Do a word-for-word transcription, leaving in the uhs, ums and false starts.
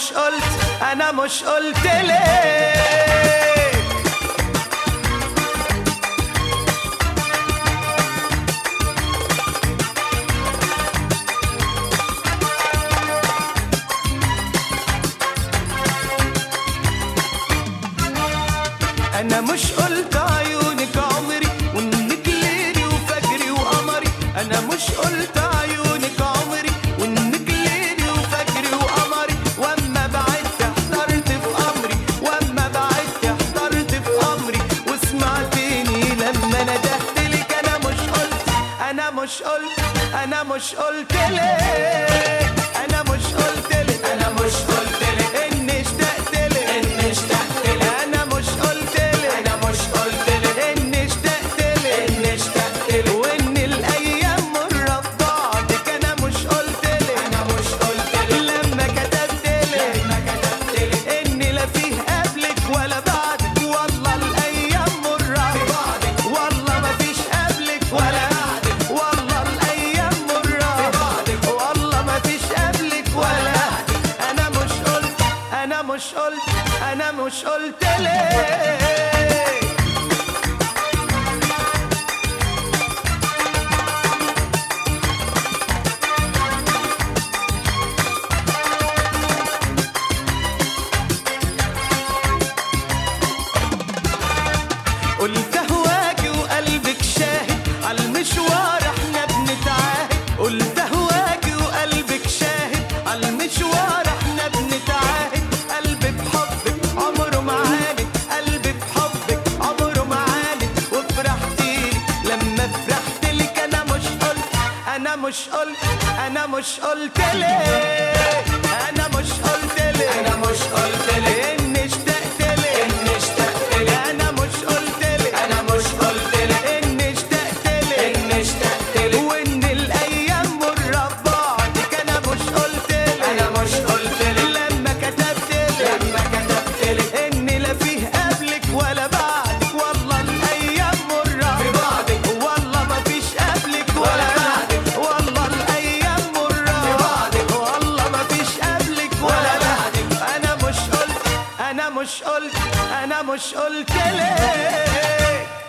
مش قلت انا مش قلت ليه. انا مش قلت عيونك عمري وانك ليلي وفجري وقمري. انا مش قلت عيونك عمري وانك ليلي وفجري وقمري. واما بعدت احترت في امري، واما بعدت احترت في امري. وسمعتني لما ندهت لك. انا مش قلت انا مش قلت انا مش قلت ليه. انا مش قلت لك انا مش قلت لك اني اشتقت لك اني اشتقت لك. انا مش قلت لك انا مش قلت لك اني اشتقت لك اني اشتقت لك. وان الايام مره في بعضك. انا مش قلت لك انا مش قلت لك لما كتبت لك لما كتبت لك اني لا فيه قبلك ولا بعدك. والله الايام مره في بعضك، والله ما فيش قبلك ولا بعدك. والله الايام مره في بعضك، والله ما فيش قبلك ولا بعدك. انا مش قلت انا مش قلت انا مش قلت ليه. قلت هواكي وقلبك شاهد عالمشوار احنا بنتعاهد. قلت هواكي وقلبك شاهد عالمشوار احنا بنتعاهد. قلبي بحبك عمره ما عاند، قلبي بحبك عمره ما عاند. وفرحتيلي لما فرحت لك. انا مش قلت انا مش قلت انا مش قلت ليه. انا مش قلت لك انا مش قلت لك اني اشتقت لك اني اشتقت لك. انا مش قلت لك انا مش قلت لك اني اشتقت لك اني اشتقت لك. وان الايام مره في بعضك. انا مش قلت لك انا مش قلت لك لما كتبت لك لما كتبت لك اني لا فيه قبلك ولا بعدك. والله الايام مره في بعضك، والله ما فيش قبلك ولا بعدك. والله الايام مره في بعضك، والله ما فيش قبلك ولا بعدك. انا مش قلت انا مش قلت انا مش قلت ليه.